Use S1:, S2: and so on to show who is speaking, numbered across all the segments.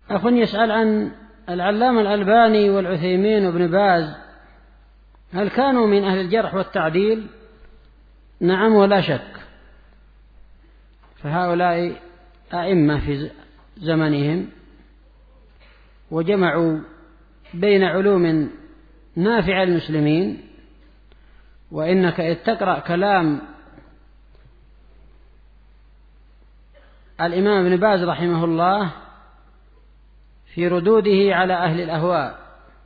S1: أخ يسأل عن العلامة الألباني والعثيمين وابن باز، هل كانوا من أهل الجرح والتعديل؟ نعم ولا شك، فهؤلاء أئمة في زمنهم، وجمعوا بين علوم نافعة للمسلمين. وإنك إذ تقرأ كلام الإمام ابن باز رحمه الله في ردوده على أهل الأهواء،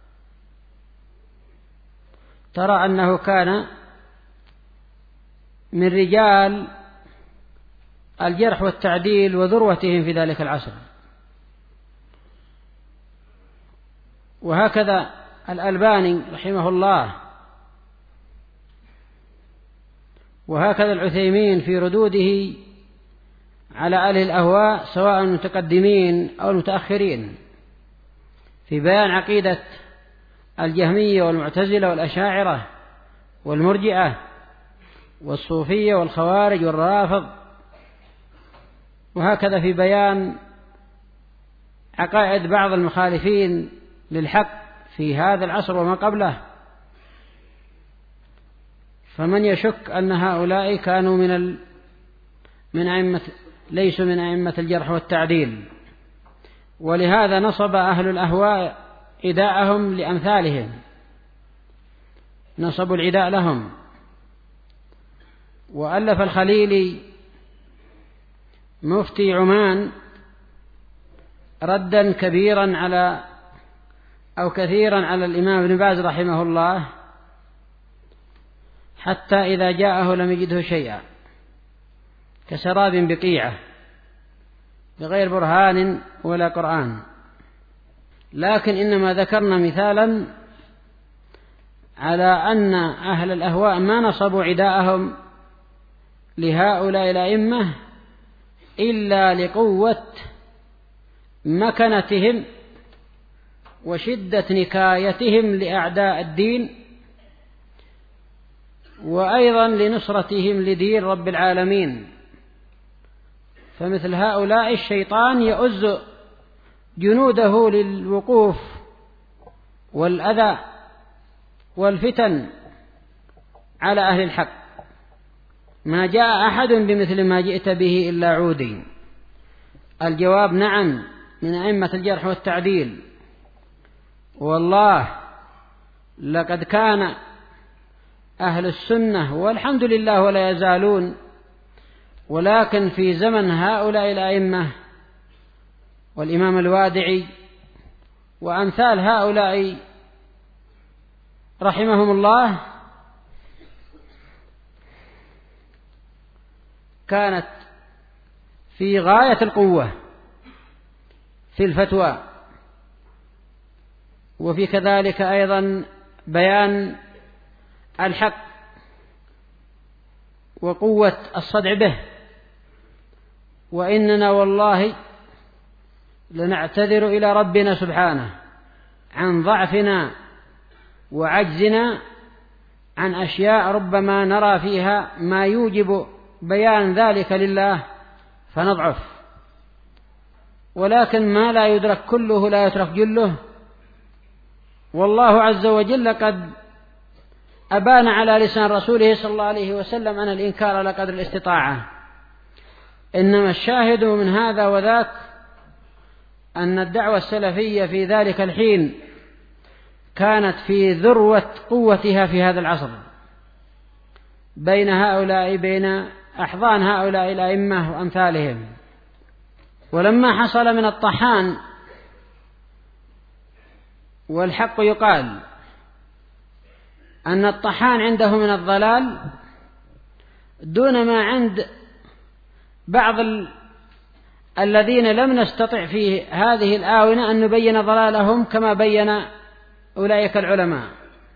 S1: ترى أنه كان من رجال الجرح والتعديل وذروتهم في ذلك العصر. وهكذا الألباني رحمه الله، وهكذا العثيمين في ردوده على أهل الأهواء سواء المتقدمين أو المتأخرين، في بيان عقيدة الجهمية والمعتزلة والأشاعرة والمرجئة والصوفية والخوارج والرافض، وهكذا في بيان عقائد بعض المخالفين للحق في هذا العصر وما قبله. فمن يشك أن هؤلاء كانوا من أئمة، ليسوا من أئمة الجرح والتعديل. ولهذا نصب أهل الأهواء عداءهم لأمثالهم، نصبوا العداء لهم. وألف الخليلي مفتي عمان ردا كبيرا على أو كثيرا على الإمام ابن باز رحمه الله، حتى إذا جاءه لم يجده شيئا، كسراب بقيعة بغير برهان ولا قرآن. لكن إنما ذكرنا مثالا على أن أهل الأهواء ما نصبوا عداءهم لهؤلاء الأئمة إلا لقوة مكنتهم وشدة نكايتهم لأعداء الدين، وأيضا لنصرتهم لدين رب العالمين. فمثل هؤلاء الشيطان يؤز جنوده للوقوف والأذى والفتن على أهل الحق. ما جاء أحد بمثل ما جئت به إلا عودي. الجواب نعم، من أئمة الجرح والتعديل. والله لقد كان أهل السنة والحمد لله ولا يزالون، ولكن في زمن هؤلاء الأئمة والإمام الوادعي وأمثال هؤلاء رحمهم الله كانت في غاية القوة في الفتوى، وفي كذلك أيضا بيان الحق وقوة الصدع به. وإننا والله لنعتذر إلى ربنا سبحانه عن ضعفنا وعجزنا عن أشياء ربما نرى فيها ما يوجب بيان ذلك لله فنضعف، ولكن ما لا يدرك كله لا يترك جله. والله عز وجل قد أبان على لسان رسوله صلى الله عليه وسلم أن الإنكار لقدر الاستطاعة. إنما الشاهد من هذا وذاك أن الدعوة السلفية في ذلك الحين كانت في ذروة قوتها في هذا العصر بين أحضان هؤلاء الأئمة وأمثالهم. ولما حصل من الطحان، والحق يقال أن الطحان عنده من الضلال دون ما عند بعض الذين لم نستطع في هذه الآونة أن نبين ضلالهم كما بين أولئك العلماء.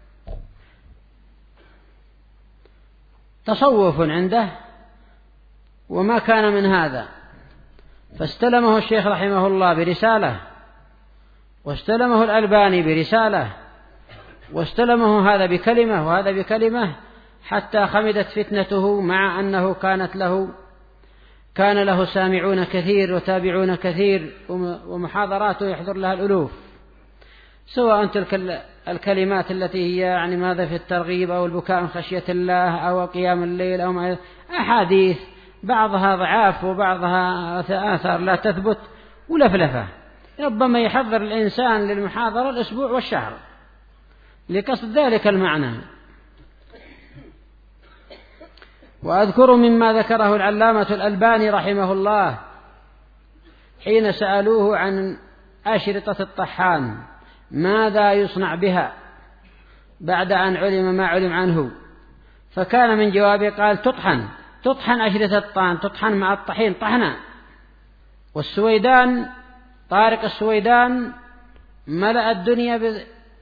S1: تصوف عنده وما كان من هذا، فاستلمه الشيخ رحمه الله برسالة، واستلمه الألباني برسالة، واستلمه هذا بكلمة وهذا بكلمة، حتى خمدت فتنته، مع أنه كانت له كان له سامعون كثير وتابعون كثير، ومحاضراته يحضر لها الألوف، سواء تلك الكلمات التي هي يعني ماذا في الترغيب أو البكاء من خشية الله أو قيام الليل أو أحاديث بعضها ضعاف وبعضها آثار لا تثبت ولفلفة. ربما يحضر الإنسان للمحاضرة الأسبوع والشهر لقصد ذلك المعنى. وأذكر مما ذكره العلامة الألباني رحمه الله حين سألوه عن أشرطة الطحان ماذا يصنع بها بعد أن علم ما علم عنه، فكان من جوابه قال تطحن أشرطة الطعن، تطحن مع الطحين طحنا. والسويدان طارق السويدان ملأ الدنيا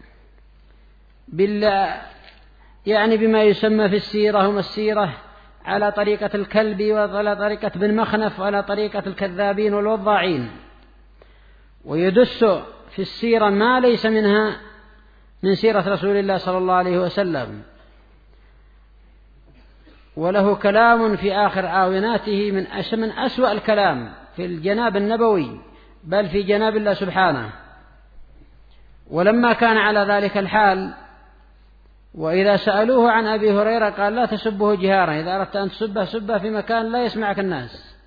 S1: يعني بما يسمى في السيرة والسيرة على طريقة الكلب وعلى طريقة بن مخنف وعلى طريقة الكذابين والوضاعين، ويدس في السيرة ما ليس منها من سيرة رسول الله صلى الله عليه وسلم. وله كلام في آخر آوناته من أسوأ الكلام في الجناب النبوي، بل في جناب الله سبحانه. ولما كان على ذلك الحال، وإذا سألوه عن أبي هريرة قال لا تسبه جهارا، إذا أردت أن تسبه سبه في مكان لا يسمعك الناس.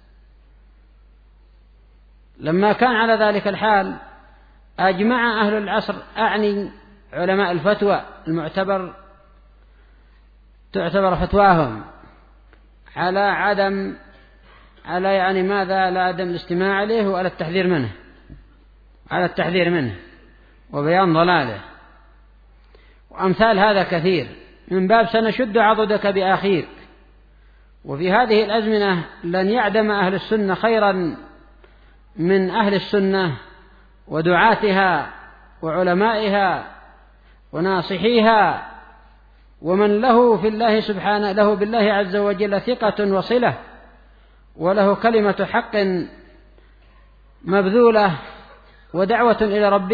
S1: لما كان على ذلك الحال أجمع أهل العصر، أعني علماء الفتوى تعتبر فتواهم على يعني ماذا، لا عدم الاستماع عليه وعلى التحذير منه وبيان ضلاله. وأمثال هذا كثير، من باب سنشد عضدك بأخيك. وفي هذه الأزمنة لن يعدم أهل السنة خيرا من أهل السنة ودعاتها وعلمائها وناصحيها، ومن له في الله سبحانه، له بالله عز وجل ثقة وصلة، وله كلمة حق مبذولة ودعوة إلى ربه